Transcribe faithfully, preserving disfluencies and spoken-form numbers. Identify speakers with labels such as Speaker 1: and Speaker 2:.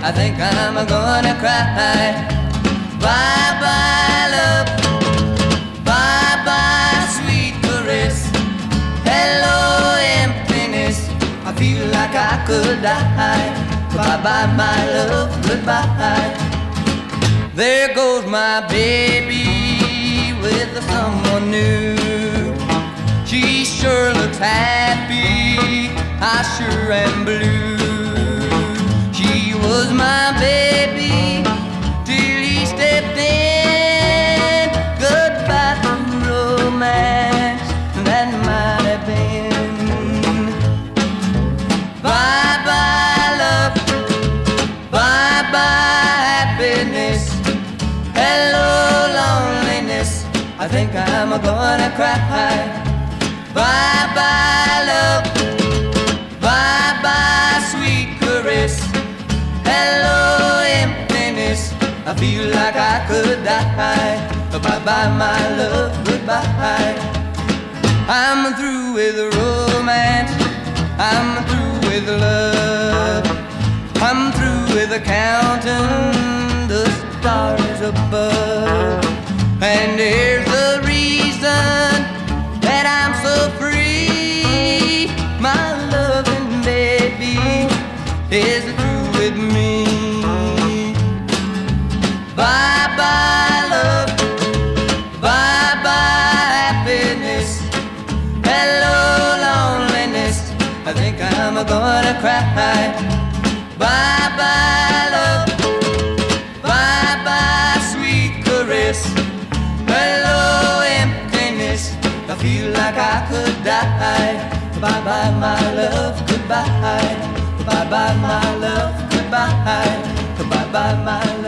Speaker 1: I think I'm gonna cry. Bye bye love, bye bye sweet caress. Hello emptiness, I feel like I could die. Bye bye my love, goodbye. There goes my baby with someone new. She sure looks happy, I sure am blue. She was my baby till he stepped in. Goodbye to romance, that might have been. Bye bye love, bye bye happiness. Hello loneliness, I think I'm gonna cry. Bye bye love, bye bye sweet caress. Hello emptiness, I feel like I could die. Bye bye my love, goodbye. I'm through with romance, I'm through with love. I'm through with counting the stars above. And here's the reason that I'm so free. My loving baby is through with me. Bye bye love, bye bye happiness. Hello loneliness, I think I'm gonna cry. Bye bye love, bye bye sweet caress. Hello emptiness, I feel like I could die. Bye bye my love, goodbye. Bye bye my love, goodbye. Bye bye my love.